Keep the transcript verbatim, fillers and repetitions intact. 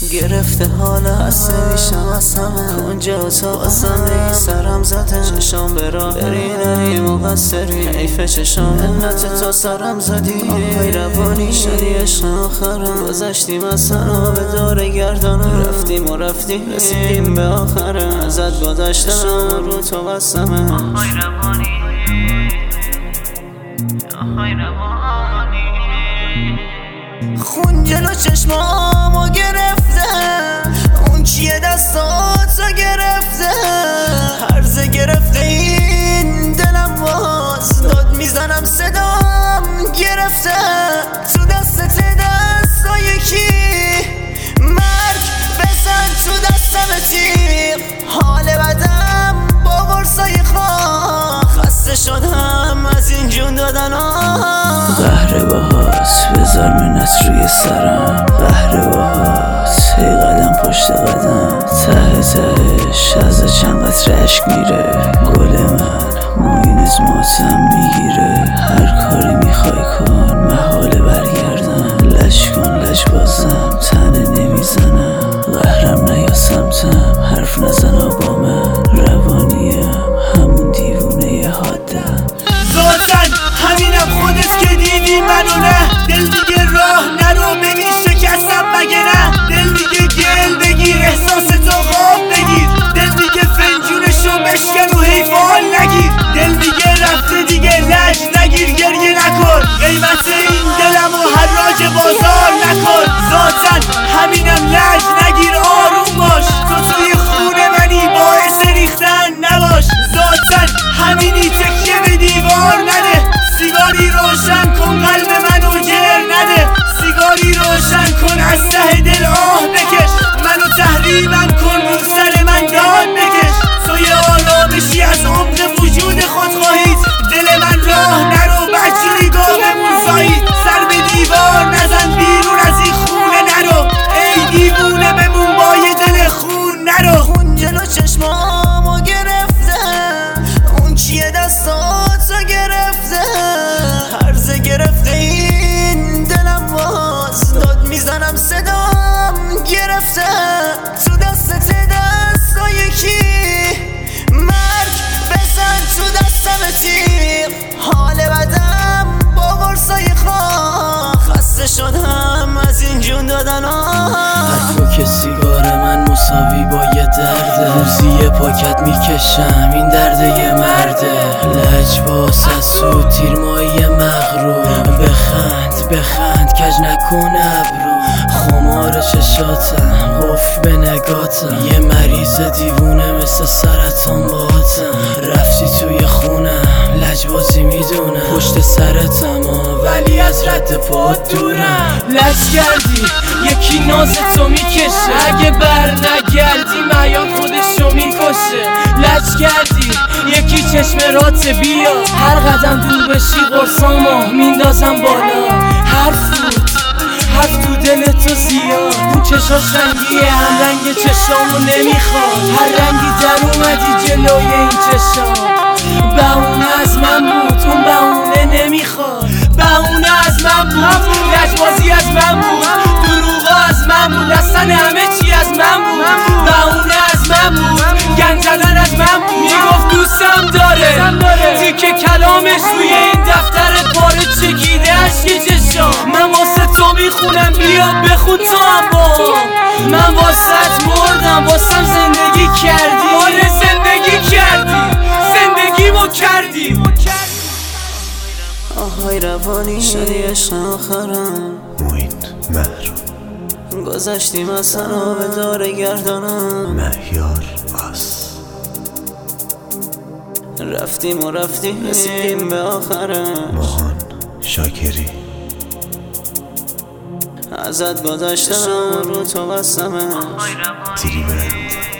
گرفته حالا خسته میشم از همه کنجه اتاق بازم ای سرم زده چشام به راه بری نری مقصری حیف چشام منت تو سرم زدی آهای روانی شدی عشق آخرم گذشتیم از سنا به دور گردانم رفتیم و رفتیم رسیدیم به آخرم ازت گذشتم رو تو بستمه آهای روانی آهای روانی خون جلو چشمامو گرفته اون چیه دستاتو گرفته هرزه گرفته این دلم باز داد میزنم صدام گرفته تو دستت دستا یکی مرگ بزن تو دستم تیغ حال بدم با قرصای خواه خسته شدم از این جون دادن قهر باهاست بذار منت روی سرم قهر باهاست هی قدم پشت قدم ته تهش از چند قطره عشق میره گل من موین از ماتم میگیره هر کاری میخوای کن محاله برگردم لج کن لج بازم تنه نمیزنم قهرم نیا سمتم حرف نزن با من روانیم همون دیوونه حادم ذاتن همینم خودت که دیدی منو نه دل دیگه راه نرو ببین شکستم مگه نه دل دیگه گل بگیر احساس تو خواب بگیر دل دیگه فنجونشو بشکن و حیفان نگیر دل دیگه رفته دیگه لج نگیر گریه نکن قیمت این دلم و حراج بازار نکن ذاتن همینم لج نگیر آروم باش تو توی خون منی باعث ریختن نباش ذاتن همینی تکیه به دیوار نده سیگاری روشن کن قلب منو جر نده سیگاری روشن کن از ته دل آه بکش منو تحریمم کن رو سر من داد بکش توی آرامشی از عمق وجود خود خواهید دل من راه نرو بدجوری گاممون زایید سر به دیوار نزن بیرون از این خونه نرو ای دیوونه بمون با یه دل خون نرو خون جلو چشمامو گرفته اون چیه دستاتو گرفته هرزه گرفته این دلم باز داد میزنم صدام گرفته تو دستت دستا یکی مرگ بزن تو دستم تیغ حال بدم با قرصای خواه خسته شدم از این جون دادن حرفو که سیگار من مساوی با یه درده روزی یه پاکت میکشم این درد یه مرده لج باس از سود تیرمایی مغرور بخند بخند کج نکن ابرو خمار چشاتم قفل به نگاتم یه مریض دیوونه مثل سرطان باتم رفتی توی خونم لجبازی میدونم پشت سرتم ولی از رد پات دورم لج کردی یکی ناز تو میکشه اگه بر نگردی معیان خودشو میکشه لج کردی یکی چشم رات بیا هر قدم دور بشی قرصامو میندازم بالا هر فوت حرف تو دل تو زیاد اون چشاش رنگیه هم رنگ چشامو نمیخواد هر رنگی در اومدی جلوی این چشام بهونه از من بود اون بهونه نمیخواد بهونه از من بود لجبازی از من بود دروغا از من بود رستن همه چی از من بود بهونه از من بود گند زدن از من بود میگفت دوستم داره تیکه کلامش روی این دفتر پاره چکیده عشق چشام من واسه تو میخونم بیاد بخون تو هم با من واسه مردم واسم زندگی کردی آره زندگی کردی زندگیمو کردی آهای روانی شدی عشق آخرم موین محروم گذشتیم از سنا به دور گردانم مهیار آس رفتیم و رفتیم رسیدیم به آخرم ماهان شاکری ازت گذشتم رو تو بستمه تیری برند